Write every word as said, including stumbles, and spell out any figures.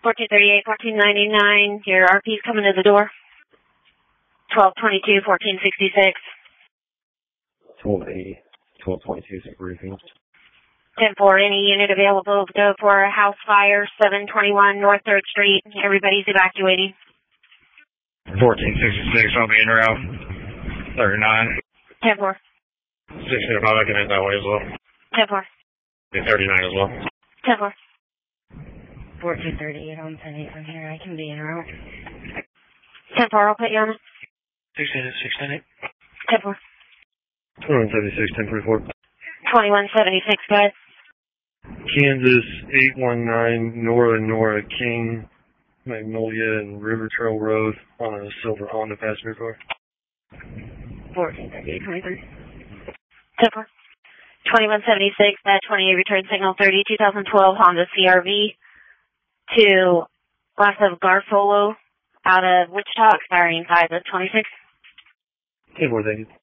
fourteen thirty-eight, fourteen ninety-nine. Your R P's coming to the door. twelve twenty-two, fourteen sixty-six. twelve eighty, twelve twenty-two, briefing. ten four, any unit available to go for a house fire, seven twenty-one North third Street. Everybody's evacuating. fourteen sixty-six, I'll be in route. thirty-nine. ten four. sixteen five, I can hit that way as well. ten four. thirty-nine as well. ten four. fourteen thirty-eight on ten eight from here. I can be in route. ten four, I'll put you on it. sixteen eight. ten four. twenty-one seventy-six, ten forty-four. twenty-one seventy-six, guys. Kansas, eight one nine, Nora Nora King, Magnolia and River Trail Road on a silver Honda passenger car. fourteen thirty-eight, twenty-three. ten four. twenty-one seventy-six, that twenty-eight return signal thirty, twenty twelve Honda C R V to west of Garfolo out of Wichita, expiring five of twenty-six. ten four, thank you.